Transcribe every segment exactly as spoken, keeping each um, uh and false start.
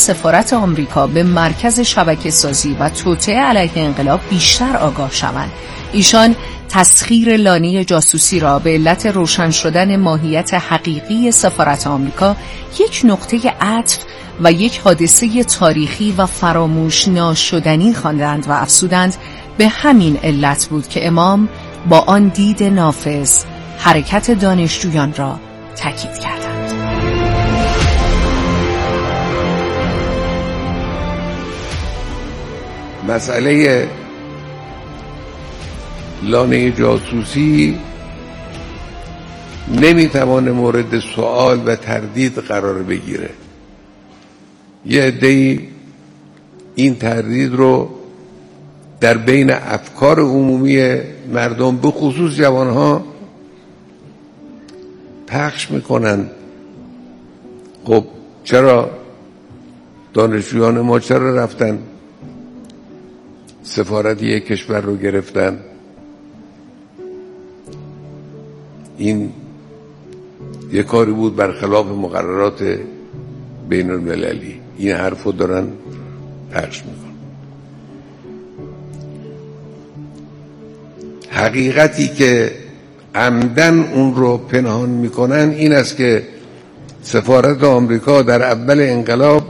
سفارت آمریکا به مرکز شبکه سازی و توطئه علیه انقلاب بیشتر آگاه شوند. ایشان تسخیر لانه جاسوسی را به علت روشن شدن ماهیت حقیقی سفارت آمریکا یک نقطه عطف و یک حادثه تاریخی و فراموش ناشدنی خواندند و افزودند به همین علت بود که امام با آن دید نافذ حرکت دانشجویان را تاکید کردند. مسئله لانه جاسوسی نمیتوانه مورد سوال و تردید قرار بگیره. یه عده‌ای این تردید رو در بین افکار عمومی مردم به خصوص جوانها پخش میکنن. خب چرا دانشجویان ما چرا رفتن سفارت یک کشور رو گرفتن؟ این یک کاری بود برخلاف مقررات بین المللی. این حرف رو دارن پخش میکنن. حقیقتی که عمدن اون رو پنهان میکنن این است که سفارت آمریکا در اول انقلاب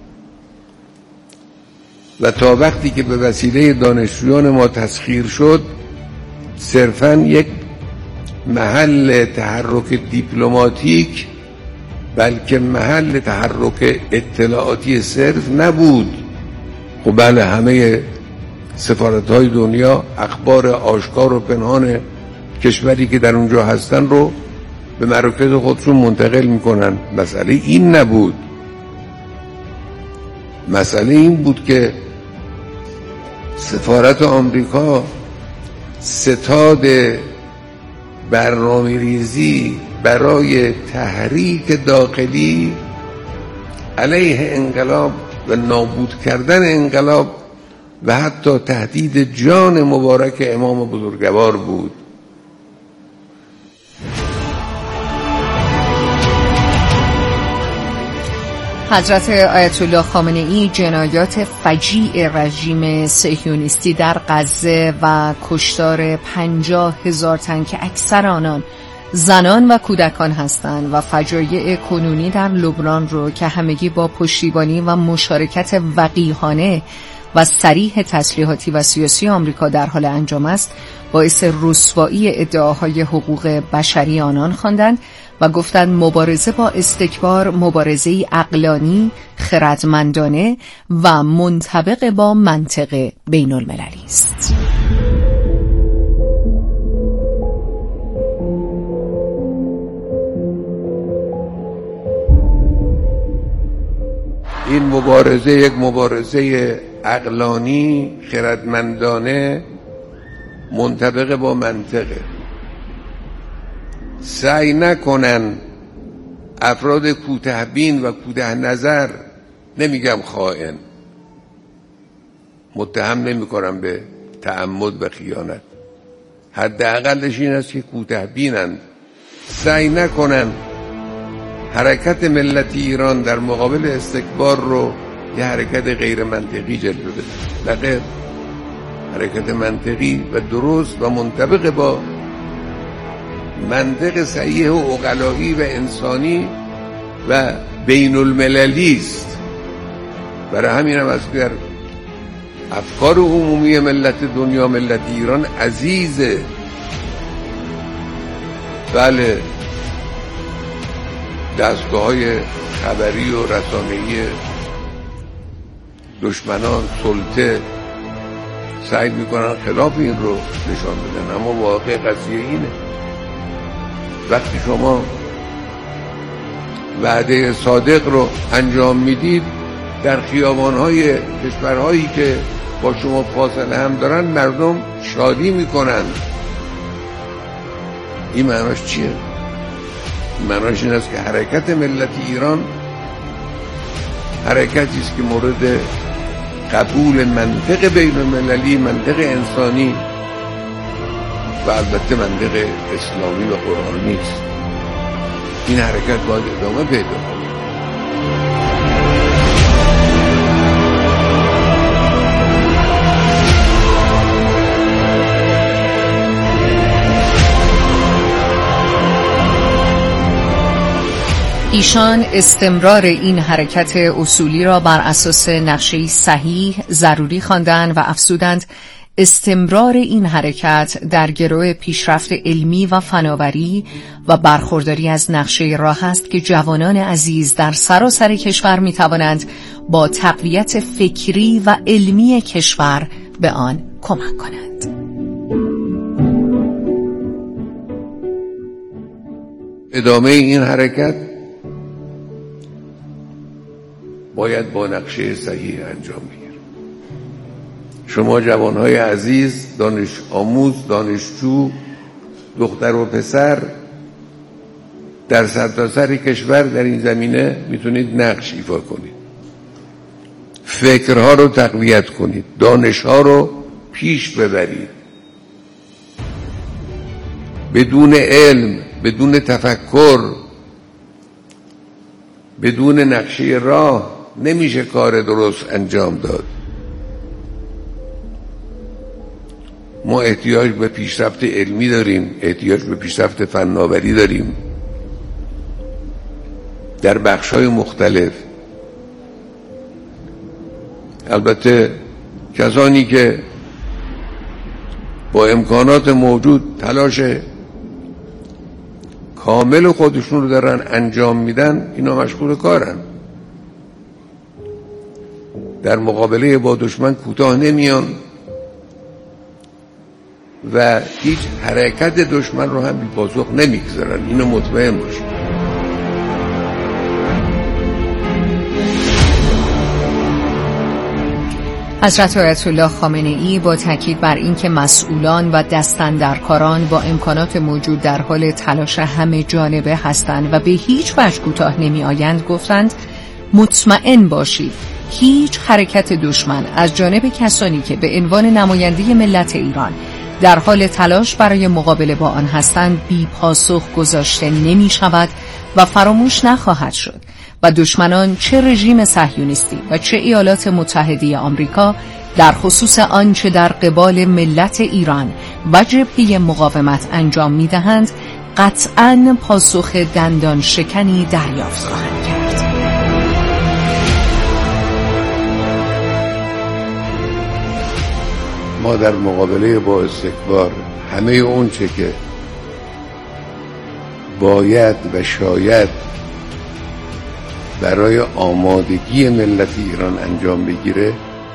و تا وقتی که به وسیله دانشجویان ما تسخیر شد صرفاً یک محل تحرک دیپلماتیک بلکه محل تحرک اطلاعاتی صرف نبود. خب بله، همه سفارت‌های دنیا اخبار آشکار و پنهان کشوری که در اونجا هستن رو به مراکز خودشون منتقل میکنن. مسئله این نبود. مسئله این بود که سفارت آمریکا ستاد برنامه ریزی برای تحریک داخلی علیه انقلاب و نابود کردن انقلاب و حتی تهدید جان مبارک امام بزرگوار بود. حضرت آیت الله خامنه ای جنایات فجیع رژیم صهیونیستی در غزه و کشتار پنجاه هزار تن که اکثر آنان زنان و کودکان هستند و فجایع کنونی در لبنان رو که همگی با پشتیبانی و مشارکت وقیحانه و صریح تسلیحاتی و سیاسی آمریکا در حال انجام است، باعث رسوایی ادعاهای حقوق بشری آنان خواندند و گفتند مبارزه با استکبار مبارزه‌ای عقلانی، خردمندانه و منطبق با منطق بین المللی است. این مبارزه یک مبارزه عقلانی، خردمندانه، منطبق با منطقه. سعی نکنن افراد کوتاه‌بین و کوتاه نظر، نمیگم خائن، متهم نمی کنم به تعمد و خیانت، حداقلش این است که کوتاه‌بینند، سعی نکنن حرکت ملت ایران در مقابل استکبار رو یه حرکت غیر منطقی جلوه بده. بلکه حرکت منطقی و درست و منطبق با منطق صحیح و عقلایی و انسانی و بین المللی است. برای همین هم است که در افکار عمومی ملت دنیا ملت ایران عزیزه. بله، دستگاه‌های خبری و رسانه‌ای دشمنان سلطه سعی میکنن خلاف این رو نشان بدن، اما واقع قضیه اینه. وقتی شما وعده صادق رو انجام میدید در خیابان‌های کشورهایی که با شما فاصله هم دارن، مردم شادی میکنن. این معناش چیه؟ این معناش این است که حرکت ملت ایران حرکتی است که مورد قبول منطق بین المللی، منطق انسانی و البته منطق اسلامی و قرآنی است. این حرکت باید ادامه پیدا کنه. ایشان استمرار این حرکت اصولی را بر اساس نقشه صحیح ضروری خواندند و افزودند استمرار این حرکت در گرو پیشرفت علمی و فناوری و برخورداری از نقشه راه است که جوانان عزیز در سراسر کشور می توانند با تقویت فکری و علمی کشور به آن کمک کنند. ادامه این حرکت باید با نقشه صحیح انجام بگیرد. شما جوانهای عزیز، دانش آموز، دانشجو، دختر و پسر در سرتاسر کشور در این زمینه میتونید نقش ایفا کنید، فکرها رو تقویت کنید، دانشها رو پیش ببرید. بدون علم، بدون تفکر، بدون نقشه راه نمیشه کار درست انجام داد. ما احتیاج به پیشرفت علمی داریم، احتیاج به پیشرفت فناوری داریم در بخش‌های مختلف. البته کسانی که با امکانات موجود تلاش کامل خودشون رو دارن انجام میدن، اینا مشغول کارن، در مقابله با دشمن کوتاه نمیان و هیچ حرکت دشمن رو هم بی پاسخ نمیگذارن. اینو مطمئن باشید. حضرت آیت الله خامنه ای با تاکید بر اینکه مسئولان و دستاندرکاران با امکانات موجود در حال تلاش همه جانبه هستند و به هیچ وجه کوتاه نمی آیند گفتند مطمئن باشید هیچ حرکت دشمن از جانب کسانی که به عنوان نماینده ملت ایران در حال تلاش برای مقابله با آن هستند بی پاسخ گذاشته نمی شود و فراموش نخواهد شد و دشمنان چه رژیم صهیونیستی و چه ایالات متحده آمریکا در خصوص آنچه در قبال ملت ایران و جبهه مقاومت انجام می دهند قطعاً پاسخ دندان شکنی دریافت خواهند کرد. ما در مقابله با استکبار همه اون چه که باید و شاید برای آمادگی ملت ایران انجام بگیره،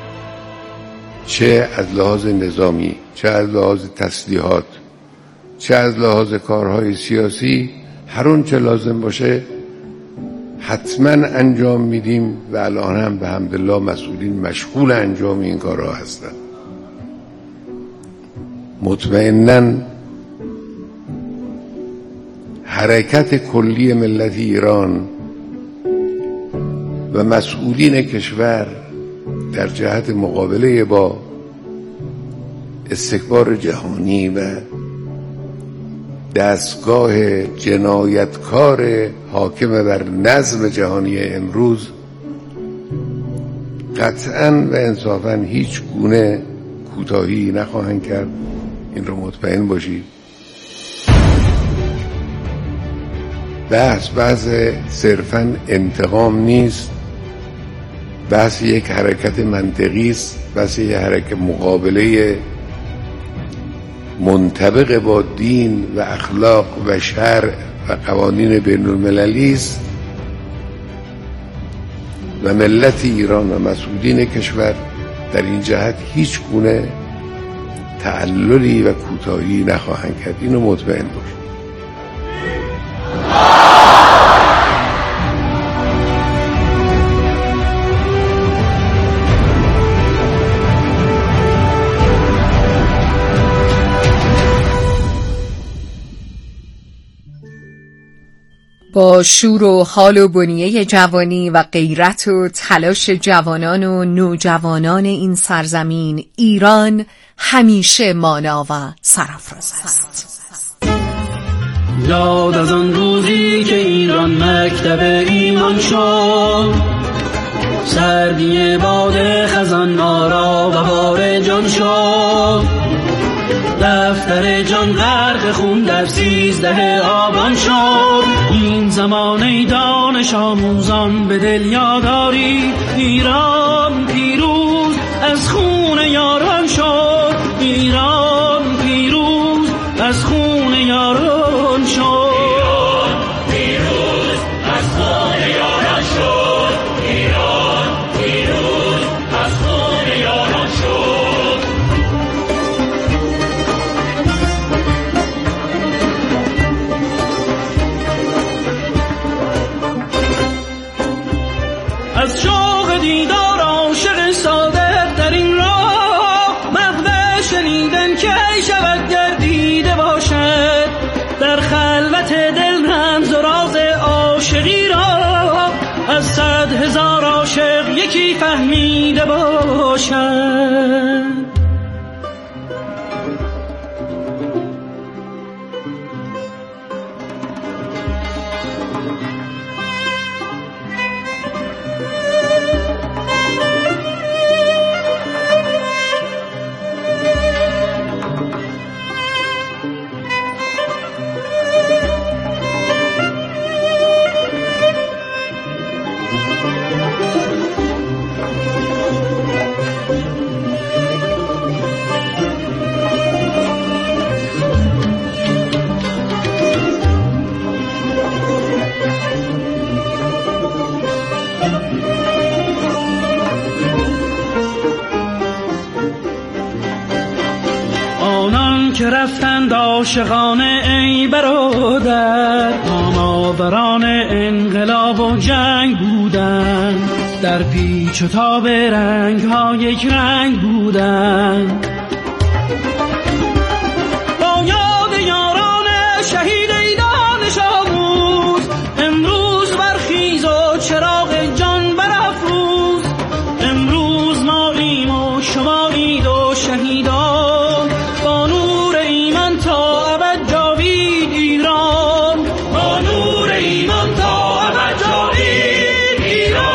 چه از لحاظ نظامی، چه از لحاظ تسلیحات، چه از لحاظ کارهای سیاسی، هر اون چه لازم باشه حتما انجام میدیم و الان هم به حمدالله مسئولین مشغول انجام این کارها هستند. مطمئناً حرکت کلی ملت ایران و مسئولین کشور در جهت مقابله با استکبار جهانی و دستگاه جنایتکار حاکم بر نظم جهانی امروز قطعاً و انصافاً هیچ گونه کوتاهی نخواهند کرد. این رو مطمئن باشید. بحث بحث صرفاً انتقام نیست، بحث یک حرکت منطقی است، بحث یک حرکت مقابله منطبق با دین و اخلاق و شرع و قوانین بین المللی است و ملت ایران و مسئولین کشور در این جهت هیچ گونه تعللی و کوتاهی نخواهند کرد. اینو مطمئن باشید. با شور و حال و بنیه جوانی و غیرت و تلاش جوانان و نوجوانان این سرزمین، ایران همیشه مانا و سرافراز است. یاد از آن روزی که ایران مکتب ایمان شد، سردی باد خزان آرا و بار جان شد. دفتر جان غرق خون در سیزده آبان شد. این زمانه دانش آموزان به دل یاداری، ایران پیروز از خون یاران شد. ایران پیروز از خون یاران شد. از شوق دیدار عاشق صادق در این راه، مغز شنیدن که شود گردیده باشد. در خلوت دل رمز و راز عاشقی را، از صد هزار عاشق یکی فهمیده باشد. که رفتند عاشقانه ای برادر، نامآوران انقلاب و جنگ بودند. در پیچ و تاب رنگ ها یک رنگ بودند. با یاد یاران شهید ای دانش آموز، امروز برخیز و چراغ جان برافروز. امروز ما ایم و شما اید و شهیدان، با نور ایمان تا ابد جاوید ایران. با نور ایمان تا ابد جاوید ایران.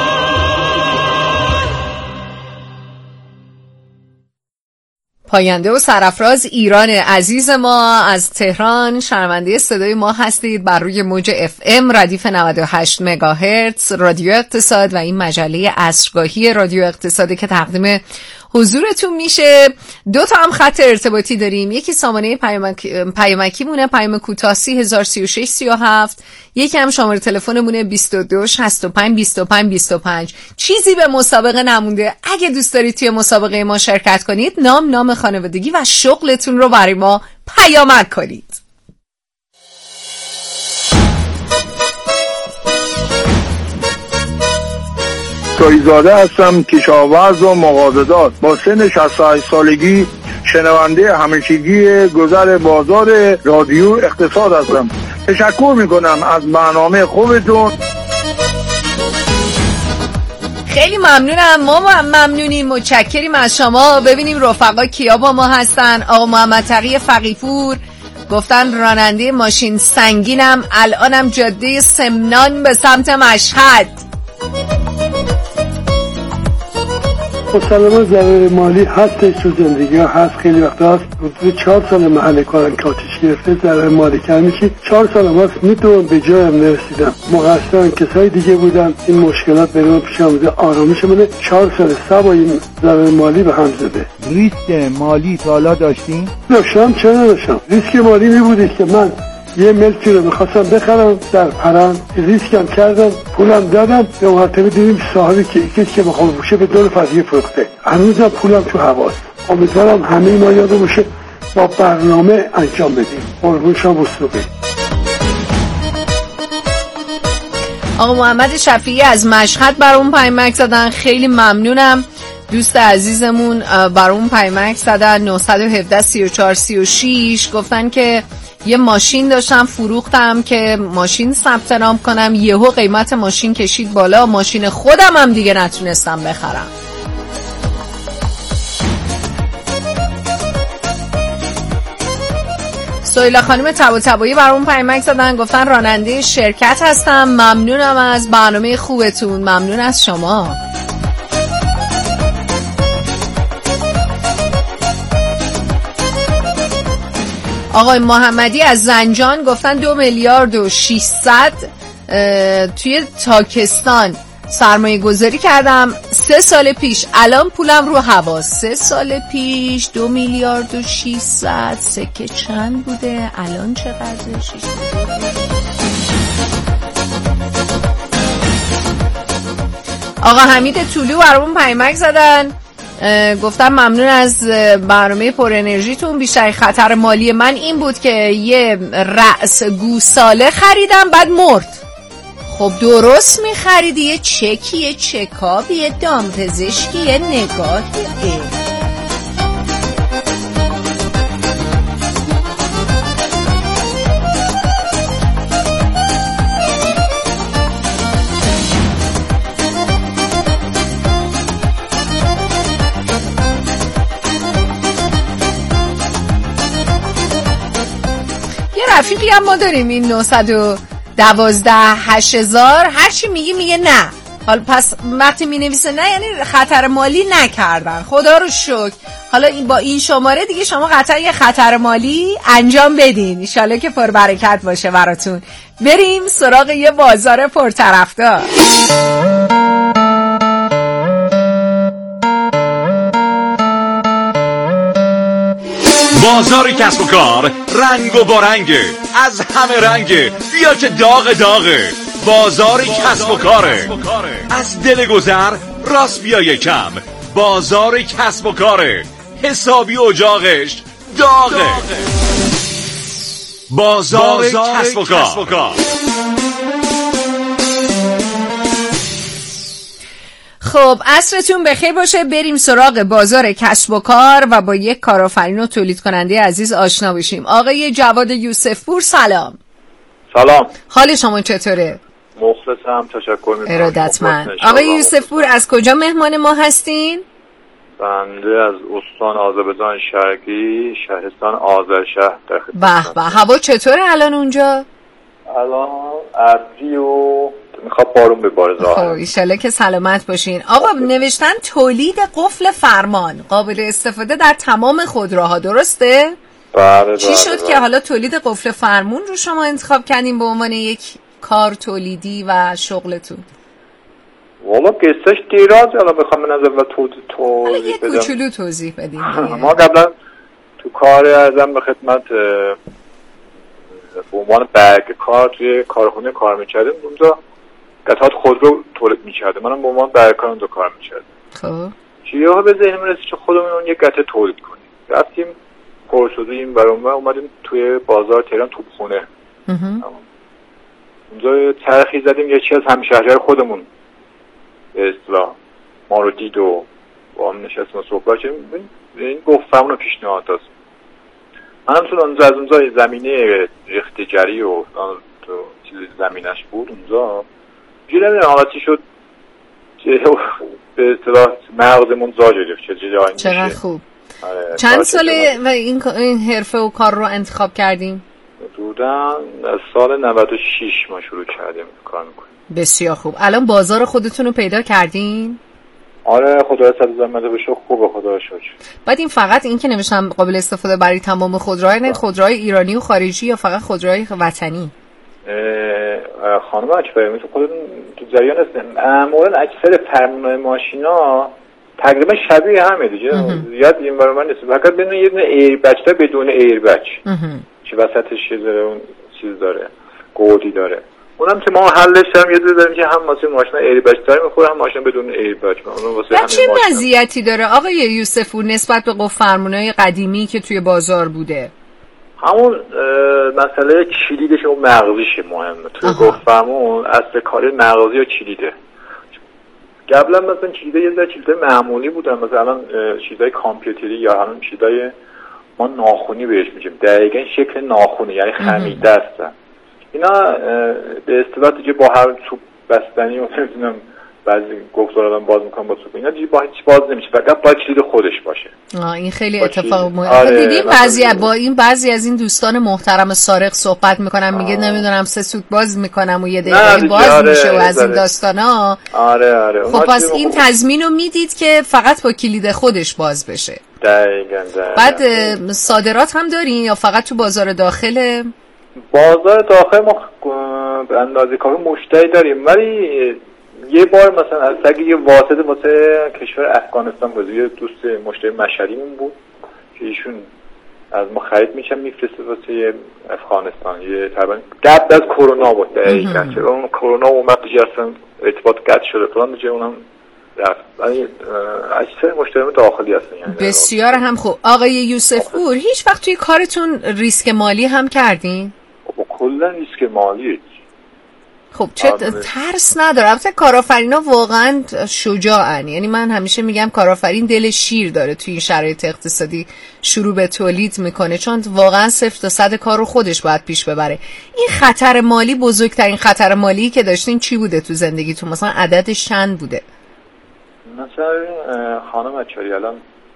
پاینده و سرافراز ایران عزیز ما از تهران شنونده صدای ما هستید بر روی موج اف ام ردیف نود و هشت مگاهرتز رادیو اقتصاد و این مجله عصرگاهی رادیو اقتصادی که تقدیم حضورتون میشه. دو تا هم خط ارتباطی داریم، یکی سامانه پیامک... پیامکی مونه، پیام کوتاه سی هزار سی و شش سی و هفت، یکی هم شماره تلفن مونه بیست و دو شصت و پنج بیست و پنج بیست و پنج. چیزی به مسابقه نمونده، اگه دوست دارید توی مسابقه ما شرکت کنید نام نام خانوادگی و شغلتون رو برای ما پیامک کنید. تویزاده هستم، کشاورز و مغازه‌دار. با سن شصت و هشت سالگی شنونده همیشگی گذر بازار رادیو اقتصاد هستم. تشکر میکنم از برنامه خوبتون. خیلی ممنونم. ما ممنونیم، متشکریم از شما. ببینیم رفقا کیا با ما هستن. آقا محمد تقی فقیپور گفتن راننده ماشین سنگینم، الانم جاده سمنان به سمت مشهد. مسلمان ضرر مالی هستش تو زندگی ها هست. خیلی وقت هست حدود چهار سال محل کارم که آتیش گرفته ضرر مالی کم میشی. چهار سال هم هست میتونم به جایم نرسیدم. مقصران کسای دیگه بودن، این مشکلات به من پیش آمده، آرامش منه. چهار سال سبا این ضرر مالی به هم زده. ریسک مالی تا حالا داشتین؟ داشتم. چرا نداشتم؟ ریسک مالی میبودی که من یه ملکی رو میخواستم بخرم در پرند، ریسکم کردم، پولم دادم، به مرتبه دیدیم صاحبی که کسی که بخوام بوشه به دور فضیه فروخته. هنوزم پولم تو هواست. امیدوارم همه ما یاد باشه با برنامه انجام بدیم. قربون شما بسروبه. آقا محمد شفیعی از مشهد برام پیامک زدن، خیلی ممنونم. دوست عزیزمون برام پیامک زدن نه یک هفت سی و چهار سی و شش، گفتن که یه ماشین داشتم فروختم که ماشین ثبت نام کنم، یهو قیمت ماشین کشید بالا، ماشین خودم هم دیگه نتونستم بخرم. سویلا خانم طباطبایی برام پیامک زدن، گفتن راننده شرکت هستم، ممنونم از برنامه خوبتون. ممنون از شما. آقای محمدی از زنجان گفتن دو میلیارد و ششصد توی تاکستان سرمایه گذاری کردم سه سال پیش، الان پولم رو هوا. سه سال پیش دو میلیارد و ششصد سکه چند بوده؟ الان چقدر؟ شش آقا حمید طولو برامون پیامک زدن، گفتم ممنون از برنامه پر انرژیتون. بیشتر خطر مالی من این بود که یه رأس گوساله خریدم بعد مرد. خب درست میخریدی، یه چکی، یه چکابی، یه دامپزشکی، یه نگاهی. رفیقی هم ما داریم این نهصد و دوازده هشت هزار، هرچی میگی میگه نه. حالا پس وقتی می نویسه نه یعنی خطر مالی نکردن، خدا رو شکر. حالا این با این شماره دیگه شما قطعا یه خطر مالی انجام بدین، انشالله که پر برکت باشه براتون. بریم سراغ یه بازار پرطرفدار. بازار کسب و کار رنگ و بارنگه، از همه رنگه، بیا که داغ داغه. بازار کسب و کاره، از دل گذر راست بیا یکم. بازار کسب و کاره، حسابی اجاقش داغه. بازار کسب و کار. خب عصرتون بخیر باشه. بریم سراغ بازار کسب و کار و با یک کارآفرین و تولید کننده عزیز آشنا بشیم. آقای جواد یوسف پور سلام. سلام. حال شما چطوره؟ مخلصم، تشکر می‌کنم. ارادتمند. آقای یوسف پور از کجا مهمان ما هستین؟ بنده از استان آذربایجان شرقی، شهرستان آذرشهر در به خدمتم. به. هوا چطوره الان اونجا؟ الان ابری و میخواد بارون بباره ظاهرا. خب ان شاءالله که سلامت باشین. آقا نوشتن تولید قفل فرمان قابل استفاده در تمام خودروها، درسته؟ بله. چی بله شد بله. که حالا تولید قفل فرمون رو شما انتخاب کردین به عنوان یک کار تولیدی و شغلتون؟ والا قصهش دیراز، الان بخوام به نظر و توضیح یک بدم. کوچولو توضیح بدین. ما قبلا تو کار ارزم به خدمت به عنوان برگ کار توی کارخونه کار میکردیم. اونجا قطعات خودرو تولید میکردیم، منم به عنوان برگ کار اونجا کار میکردم. خب چیه ها به ذهنم رسید که خودمون اون یک قطعه تولید کنیم. رفتیم پر شدیم برام و اومدیم توی بازار تهران توپخونه. اونجا چرخی زدیم، یکی از همشهریان خودمون به اصطلاح ما رو دید و با هم نشستیم و صحبت کردیم. این گفتمون رو پیشنهاد داد. منم تو اونجا از اونجا زمینه رختگری و تو چیز زمینش بود اونجا جوری نمیدونم حالاتی شد به اصطلاح مغزمون زا گرفت چه جایی چقدر میشه. خوب. چند ساله و این این حرفه و کار رو انتخاب کردیم؟ حدوداً از سال نود و شش ما شروع کردیم کار میکنیم. بسیار خوب. الان بازار خودتون رو پیدا کردین؟ آره خدا صد زحمت بشه، خوبه خدا شکر. بعد این فقط این که نوشتم قابل استفاده برای تمام خودروهای، نه خودروهای ایرانی و خارجی یا فقط خودروهای وطنی؟ خانم اکبری تو خودتون تو جریان هستن، معمولا اکثر فرمان‌های ماشینا تقریبا شبیه همه دیگه. زیاد این برای من نیست، فقط بدون یه دونه ایر بچ تا بدون ایر بچ که وسطش چیز داره، اون چیز داره گودی داره. اونم که ما حلش هم یه داریم که هم واسه ماشینا ایر بچ داره میخوره، هم ماشین بدون ایر بچ. اون واسه همین چه مزیتی داره آقای یوسف پور نسبت به قفل فرمونای قدیمی که توی بازار بوده؟ همون مسئله کلیدش و مغزیش مهمه. توی قفل فرمون اصل کار مغزی و کلیده. قبلا مثلا چیزای یه ذره چیزای معمولی بودن، مثلا چیزای کامپیوتری یا همون چیزای ما ناخونی بهش میگیم، دقیقاً شکل ناخونی یعنی خمیده هستن. اینا به اصطلاح دیگه با هر چوب بستنی و نمیدونم بعضی گفتارا من باز میکنم با تو اینا دیگه با هیچ باز نمیشه، فقط با کلید خودش باشه. آه این خیلی اتفاق مهمه. آره دیدیم بعضی با این بعضی از این دوستان محترم سارق صحبت میکنم میگه نمیدونم سه سوت باز میکنم و یه دقیقه باز آره میشه و از این داستانا. آره آره. خب پس این تضمین رو میدید که فقط با کلید خودش باز بشه. دقیقاً. بعد صادرات هم دارین یا فقط تو بازار داخل؟ بازار داخل ما به اندازه کافی مشتری داریم، ولی یه بار مثلا از اگه یه واسطه واسه کشور افغانستان بود، یه دوست مشتری مشهدیمون بود که ایشون از ما خرید میشن میفرسته واسه افغانستان، یه تقریبا قبل از کرونا بود دقیقاً، چون اون کرونا اومد دیگه اصلا ارتباط قطع شده پلان دیگه اونم رفت، ولی اکثر مشتریان داخلی هستن. یعنی بسیار هم خوب. آقای یوسف پور هیچ وقت توی کارتون ریسک مالی هم کردین؟ خب کلا ریسک مالی. خب چه ترس نداره؟ البته کارآفرینا واقعا شجاعن، یعنی من همیشه میگم کارآفرین دل شیر داره توی این شرایط اقتصادی شروع به تولید میکنه، چون واقعا صفر تا صد کار رو خودش باید پیش ببره. این خطر مالی، بزرگترین خطر مالی که داشتین چی بوده تو زندگیتون؟ مثلا عددش چند بوده؟ مثلا خانم اچاری الان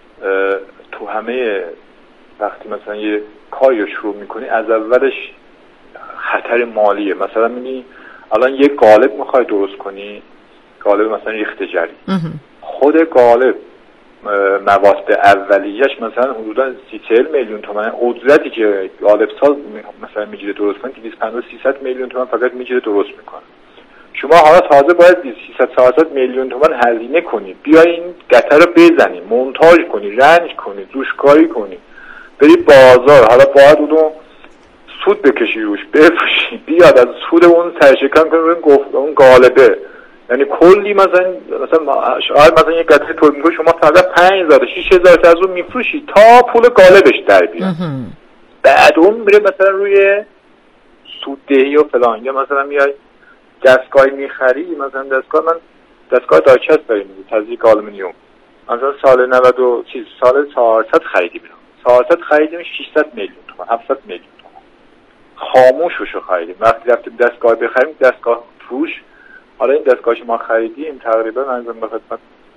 تو همه وقتی مثلا یه کاری رو شروع میکنی از اولش خطر مالیه. مثلا میگی الان یه قالب میخوای درست کنی، قالب مثلا ریخت جری، خود قالب مواد اولیه‌اش مثلا حدودا سی چهل میلیون تومان، اجرتی که قالب ساز مثلا میگیره درست کنه دویست و پنجاه سیصد میلیون تومان فقط میگیره درست میکنه. شما حالا تازه باید سیصد چهارصد میلیون تومان هزینه کنی، بیای این قطعه رو بزنی، مونتاژ کنی، رنج کنی، دوشکاری کنی، بری بازار، حالا باید اونو سود بکشی روش، بفروشی، بیاد از سود اون سرشکن کنی اون اون قالبه. یعنی کلی مثلا مثلا شاید مثلا یک قطعه تولید می‌کنی شما فقط پنج هزار شش هزار از اون میفروشی تا پول قالبش در بیاد. بعد اون میره مثلا روی سوددهی و فلان، یا مثلا میای دستگاهی میخری، مثلا دستگاه من دستگاه دارچست داریم تزریق آلومینیوم، مثلا سال نود و چیز سال چهارصد خریدیم، چهارصد خریدیم ششصد میلیون تومان، هفتصد میلیون تومان خاموششو خریدیم. وقتی رفتیم دستگاه بخریم دستگاه فروش، حالا این دستگاهش ما خریدیم تقریبا منظورم به خدمت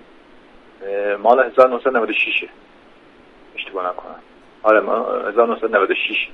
مال هزار و نهصد و نود و شش اشتباه نکنم، آره ما هزار و نهصد و نود و شش.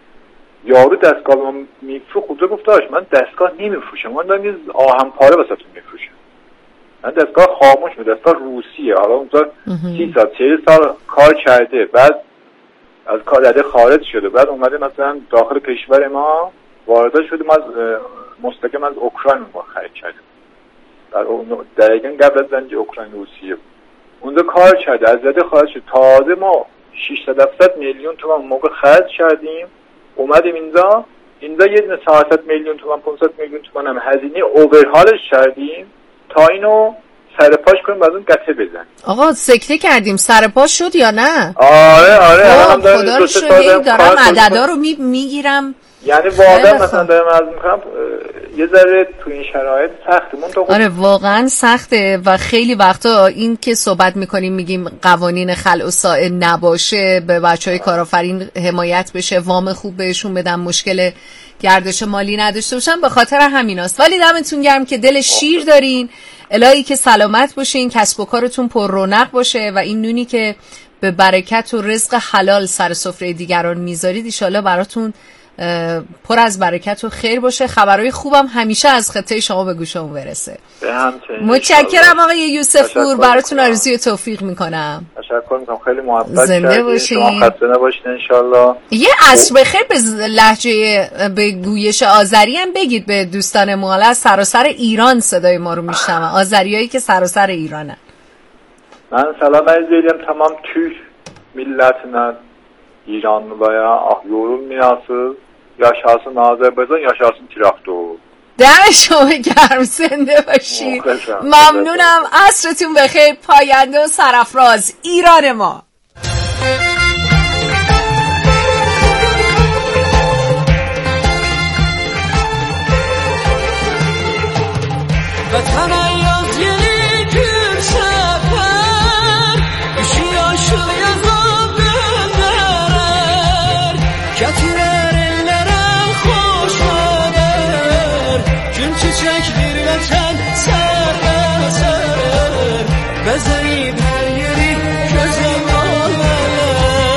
یارو دستگاه ما میفروخت خود گفتاش من دستگاه نمیفروشم، من دارم یه آهن پاره واسهتون میفروشم، من دستگاه خاموش می دستگاه روسیه، حالا اونجا سی سال چهل سال کار کرده، بعد از کار داده خارج شده، بعد اومده مثلا داخل کشور ما وارد شده، ما از مستقیم از اوکراین ما خرید کردیم، در دقیقاً قبل از جنگ اوکراین روسیه اونجا کار کرده، از داده خارج شد، تازه ما ششصد هفتصد میلیون تومان موقع خرج کردیم، اومدیم اینجا اینجا یه دونه چهارصد میلیون تومان پانصد میلیون تومان هم هزینه اوورهالش کردیم تا اینو سر پاش کنیم بعد اون قطعه بزنیم. آقا سکته کردیم، سر پاش شد یا نه؟ آره آره الان دارم خدا رو شکر دارم عددا رو می میگیرم. یعنی واقعا مثلا دارم عرض میکنم یه ذره تو این شرایط سختمون تو. آره واقعا سخته و خیلی وقتا این که صحبت میکنیم میگیم قوانین خلع و صاع نباشه، به بچهای کارآفرین حمایت بشه، وام خوب بهشون بدن، مشکل گردش مالی نداشته باشن، به خاطر همیناست. ولی دمتون گرم که دل شیر دارین، الهی که سلامت باشین، کسب و کارتون پر رونق باشه و این نونی که به برکت و رزق حلال سر سفره دیگران میذارید ان شاءالله براتون پر از برکت و خیر باشه. خبرهای خوبم همیشه از خطه شما به گوشمون برسه. متشکرم آقای یوسف پور، براتون آرزوی توفیق میکنم. تشکر میکنم، خیلی محبت زنده باشین، شما خسته نباشین ان شاء الله. یه عصر بخیر به لهجه به گویش آذری هم بگید به دوستان ما، از سراسر ایران صدای ما رو میشنون، آذریایی که سراسر ایرانن. من سلام عرض ediyorum tamam Türk milletine, İranlıya, ah yorum mirası, yaşasın Azerbaycan, yaşasın Tirakto. دم شما گرم، زنده باشید. ممنونم، عصرتون بخیر، پاینده و سرافراز ایران ما. Çiçeklerle ten serbest gezerip her yeri gözüm alele.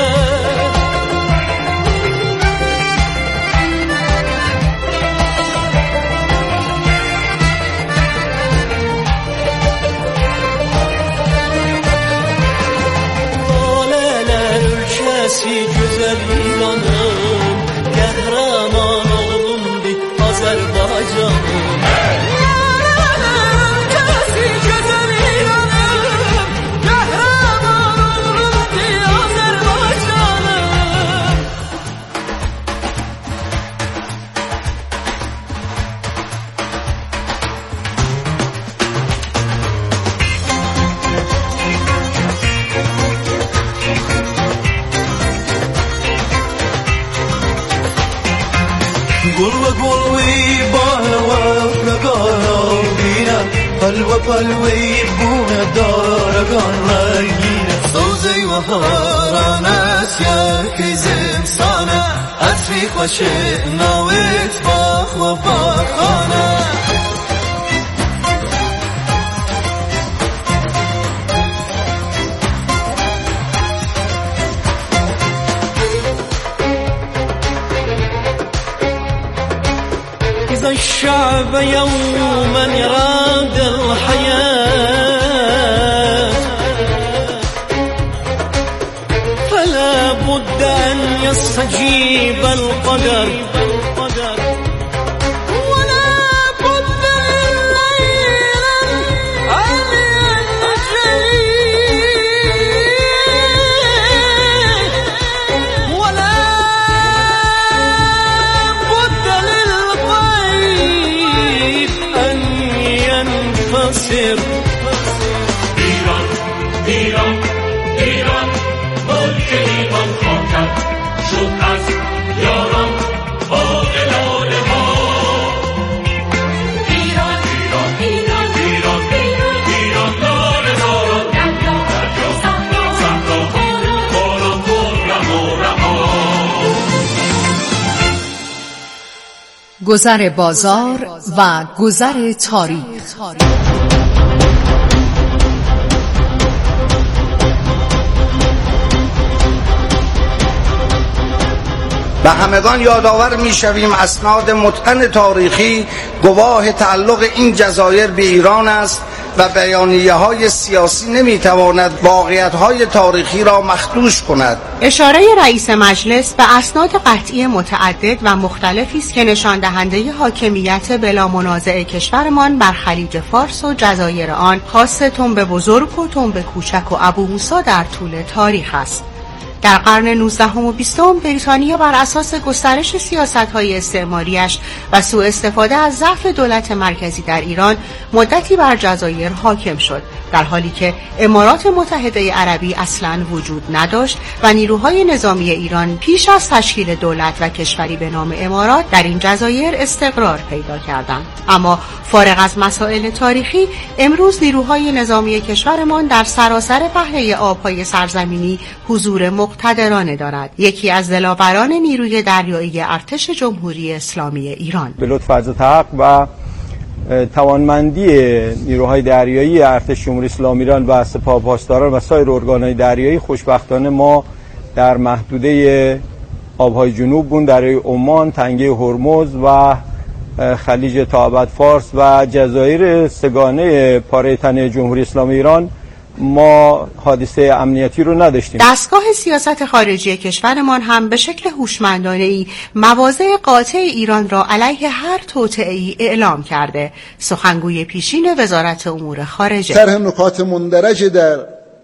Laleler ülkesi güzel İran'ım, kahraman oğlumdu Azerbaycan'ım. قلوة قلوي بالوة نقارا بينا قلوة قلوي بونا دارا قارا ينا صوزي وهارا يا كزم صانا أتريق وشئنا واتفاق وفاقانا الشعب يوما يراد الحياة فلا بد أن يستجيب القدر ایران ایران ایران ملک ایمان خاکم شد از یاران باغ لاله ها. ایران ایران ایران ایران ایران لاله زاران دریا صحرا صحرا باران خرم و رها. گذر بازار و گذر تاریخ. و همگان یادآور می‌شویم اسناد متقن تاریخی گواه تعلق این جزایر به ایران است و بیانیه‌های سیاسی نمی‌تواند واقعیت‌های تاریخی را مخدوش کند. اشاره رئیس مجلس به اسناد قطعی متعدد و مختلفی است که نشان دهنده حاکمیت بلا منازع کشورمان بر خلیج فارس و جزایر آن، خاص تنب بزرگ و تنب کوچک و ابو موسی در طول تاریخ است. در قرن نوزدهم و بیستم بریتانیا بر اساس گسترش سیاست‌های استعماریش و سوء استفاده از ضعف دولت مرکزی در ایران مدتی بر جزایر حاکم شد، در حالی که امارات متحده عربی اصلاً وجود نداشت و نیروهای نظامی ایران پیش از تشکیل دولت و کشوری به نام امارات در این جزایر استقرار پیدا کردند. اما فارغ از مسائل تاریخی، امروز نیروهای نظامی کشورمان در سراسر پهنه آب‌های سرزمینی حضور مقتدرانه دارد. یکی از دلاوران نیروی دریایی ارتش جمهوری اسلامی ایران به لطف حضرت حق و توانمندی نیروهای دریایی ارتش جمهوری اسلامی ایران و سپاه پاسداران و سایر ارگان‌های دریایی، خوشبختانه ما در محدوده آب‌های جنوب بون، دریای عمان، تنگه هرمز و خلیج تاابد فارس و جزایر سگانه پاره تنه جمهوری اسلامی ایران ما حادثه امنیتی رو نداشتیم. دستگاه سیاست خارجی کشورمان هم به شکل هوشمندانه‌ای مواضع قاطع ایران را علیه هر توطئه‌ای اعلام کرده. سخنگوی پیشین وزارت امور خارجه طرح نکات مندرج در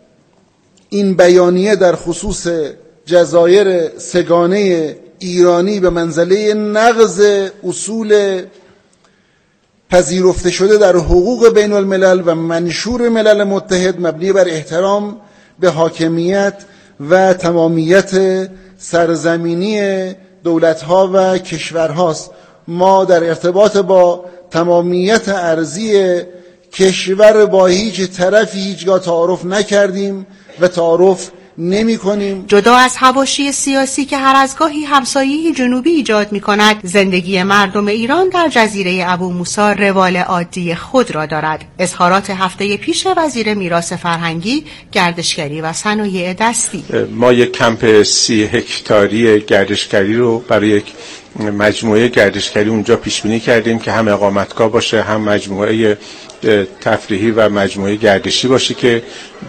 این بیانیه در خصوص جزایر سگانه ایرانی به منزله نقض اصول پذیرفته شده در حقوق بین الملل و منشور ملل متحد مبنی بر احترام به حاکمیت و تمامیت سرزمینی دولت‌ها و کشورهاست. ما در ارتباط با تمامیت ارضی کشور با هیچ طرفی هیچگاه تعارف نکردیم و تعارف نمی کنیم. جدا از حواشی سیاسی که هر از گاهی همسایه جنوبی ایجاد می کند، زندگی مردم ایران در جزیره ابو موسی روال عادی خود را دارد. اظهارات هفته پیش وزیر میراث فرهنگی، گردشگری و صنایع دستی: ما یک کمپ سی هکتاری گردشگری رو برای یک مجموعه گردشگری اونجا پیش بینی کردیم که هم اقامتگاه باشه، هم مجموعه تفریحی و مجموعه گردشی باشه که